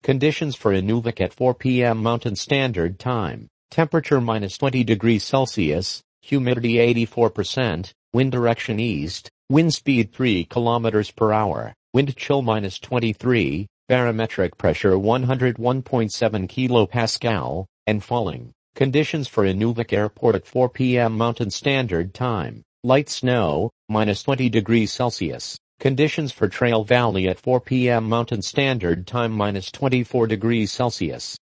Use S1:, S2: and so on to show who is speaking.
S1: Conditions for Inuvik at 4 p.m. Mountain Standard Time. Temperature minus 20 degrees Celsius, humidity 84%, wind direction east, wind speed 3 kilometers per hour, wind chill minus 23, barometric pressure 101.7 kilopascal, and falling. Conditions for Inuvik Airport at 4 p.m. Mountain Standard Time. Light snow, minus 20 degrees Celsius. Conditions for Trail Valley at 4 p.m. Mountain Standard Time minus 24 degrees Celsius.